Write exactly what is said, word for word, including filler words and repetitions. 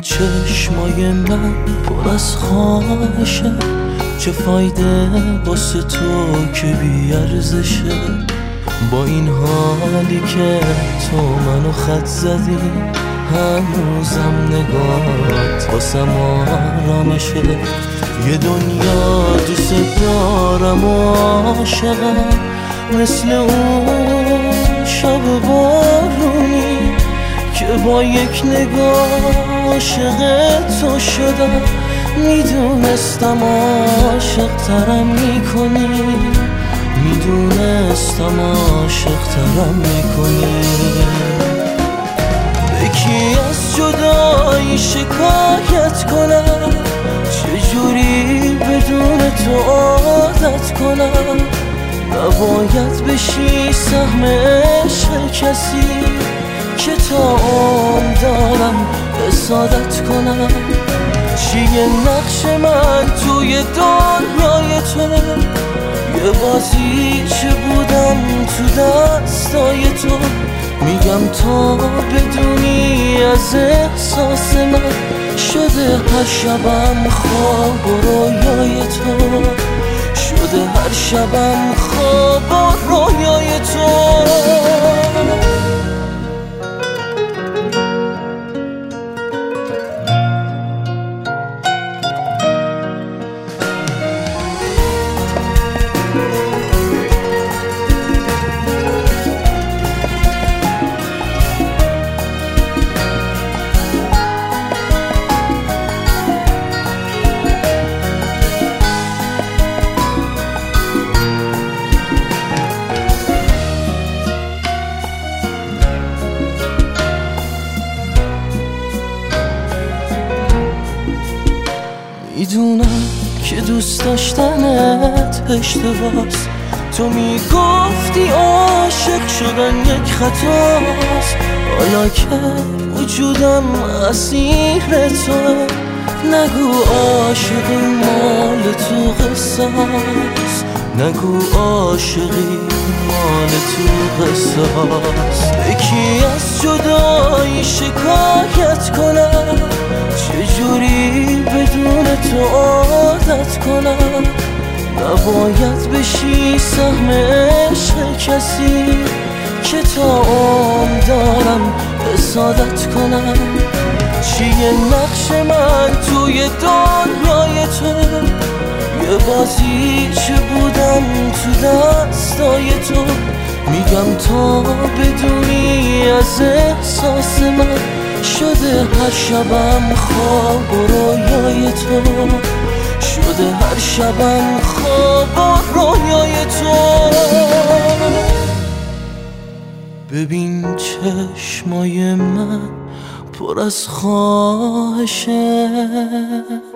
چشمای من پر از خواهشه، چه فایده واسه تو که بی‌ارزشه. با این حالی که تو منو خط زدی، هنوزم نگاهت واسم آرامشه. یه دنیا دوست دارم و عاشقم، مثل اون شب بارونی که با یک نگاه عاشق تو شدم. میدونستم عاشق ترم میکنی، میدونستم عاشق ترم میکنی. به کی از جدایی شکایت کنم، چجوری بدون تو عادت کنم. نباید بشی سهم عشق کسی که تا عمر دارم حسادت کنم. چیه نقش من توی دنیای تو؟ یه بازی چه بودم تو دستای تو. میگم تا بدونی از احساس من، شده هر شبم خواب و رویای تو. شده هر شبم خواب و رویای تو. میدونم که دوست داشتنت اشتباهست، تو میگفتی عاشق شدن یک خطاست. حالا که وجودم اسیر توه، نگو عاشقی مال تو قصاست، نگو عاشقی مال تو قصاست. به کی از جدایی شکایت کنم، چجوری بدون تو عادت کنم. نباید بشی سهم عشق کسی که تا عمر دارم حسادت کنم. چیه نقش من توی دنیای تو؟ یه بازی چه بودم تو دستای تو. میگم تا بدونی از احساس من، شده هر شبم خواب و رویای تو. شده هر شبم خواب و رویای تو. ببین چشمای من پر از خواهشه،